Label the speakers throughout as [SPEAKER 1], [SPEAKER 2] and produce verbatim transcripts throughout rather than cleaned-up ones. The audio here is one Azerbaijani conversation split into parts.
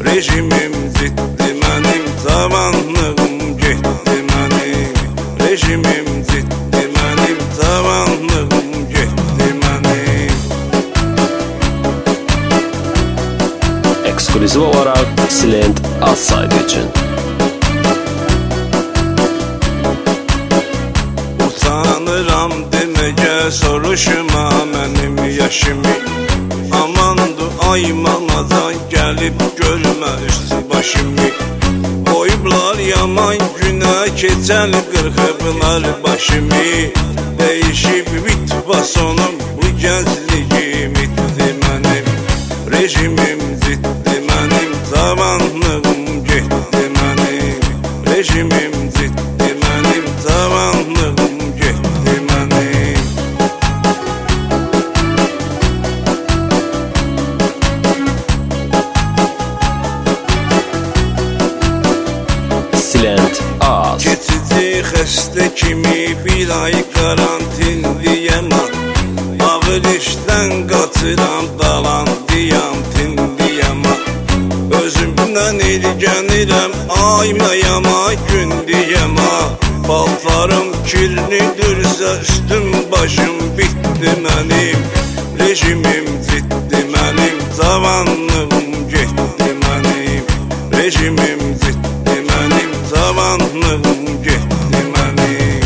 [SPEAKER 1] Rejimim zitdi mənim, zamanlığım getdi mənim. Rejimim zitdi mənim, zamanlığım getdi mənim.
[SPEAKER 2] Eksklüziv olaraq Silent az saydı üçün.
[SPEAKER 1] Utanıram deməgə, soruşma mənim yaşımı. Amandı ay mamadan gəlib görmə üstü başımı. Qoyublar yaman günə, keçəl qırxıblar başımı. Dəyişib bit basonum, bu gəncliyim itdi mənim. Rejimim zitdi mənim, zamanlığım getdi mənim. Rejimim zitdi mənim, zamanlığım getdi mənim.
[SPEAKER 2] Silent az.
[SPEAKER 1] Keçici xəstə kimi bir ay karantinliyəm. Ağır işdən qaçıram, dalandiyam, tindiyəm. Özümdən ilgənirəm, aymayama gün diyəm. Paltarım kirlidirsə, üstüm başım bitdi mənim. Rejimim zitdi mənim, zamanlığım getdi mənim. Rejimim zitdi mənim, zamanlığım getdi mənim.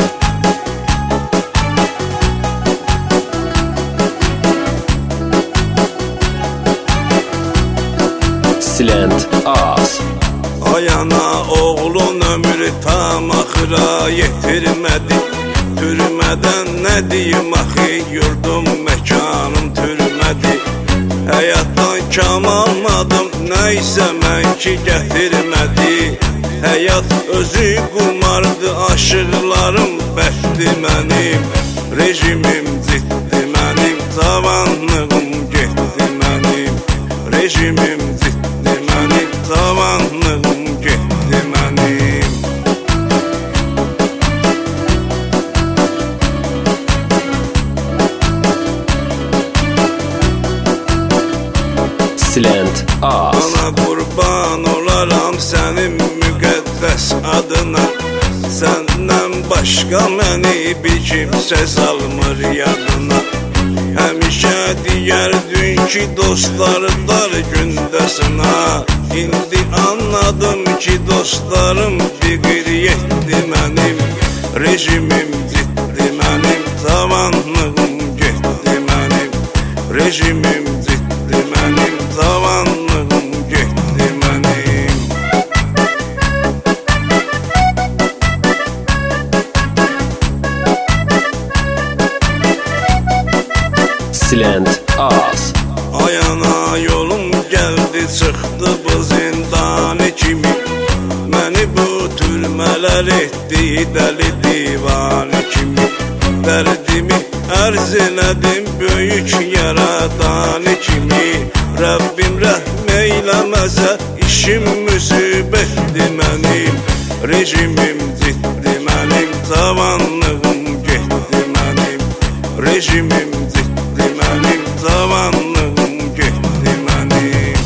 [SPEAKER 2] Silent az.
[SPEAKER 1] Ayana oğlun ömrü tam axıra yetirmədi. Türmədən nə deyim axı, yurdum məkanım türmədi. Həyatdan kam almadım, nəysə mən ki gətirmədi. Həyat özü qumardı, aşıqlarım bəxti mənim. Rejimim zitdi mənim, zamanlığım getdi mənim. Rejimim zitdi mənim, zamanlığım getdi mənim.
[SPEAKER 2] Silent az.
[SPEAKER 1] Ana qurban olaram sənin müqəddəs adına. Səndən başqa məni bir kimsə salmır yadına. Həmişə deyərdin ki, dostlarlar gündəsinə. İndi anladım ki, dostlarım biqir yetdi mənim. Rejimim zitdi mənim, zamanlığım getdi mənim. Rejimim zitdi mənim, zamanlığım getdi mənim.
[SPEAKER 2] Silent az.
[SPEAKER 1] Ayana yolum gəldi, çıxdı bu zindani kimi. Məni bu türmələr etdi, dəli divani kimi. Dərdimi ərz elədim böyük yaradani kimi. Rəbbim rəhm eyləməsə, işim müsibətdi mənim. Rejimim zitdi mənim, zamanlığım getdi mənim. Rejimim zitdi mənim, zamanlığım getdi mənim.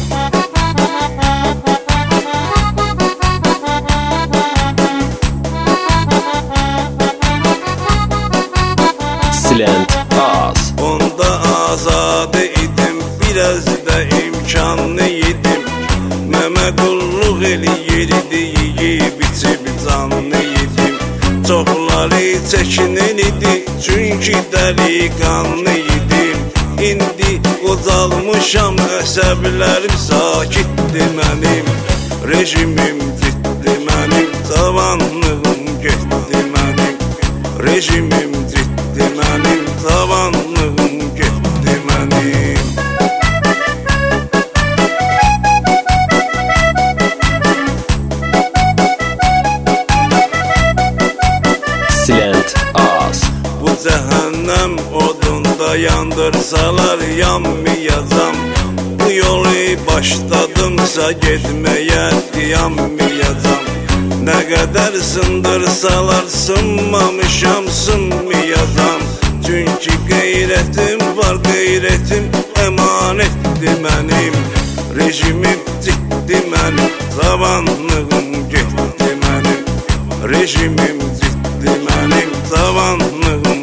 [SPEAKER 2] Silent az.
[SPEAKER 1] Onda azadı idim, biraz da imkanlı idim. Məmə qulluq eləyirdi, yeyib içib canlı idim. Çoxları çəkinən idi, çünki dəliqanlı idim. İndi qocalmışam, əsəblərim sakitdi mənim. Rejimim zitdi mənim, zamanlığım getdi mənim. Rejimim zitdi mənim, zamanlığım getdi mənim.
[SPEAKER 2] Silent az.
[SPEAKER 1] Bu cəhənnəm odunda yandırsalar yanmayacam. Bu yolu başladımsa getməyə dayanmayacam. Nə qədər sındırsalar sınmamışam, sınmayacam. Çünki qeyrətim var, qeyrətim əmanətdir mənim. Rejimim ciddi mənim, zavanlığım getdi mənim. Rejimim ciddi mənim, zavanlığım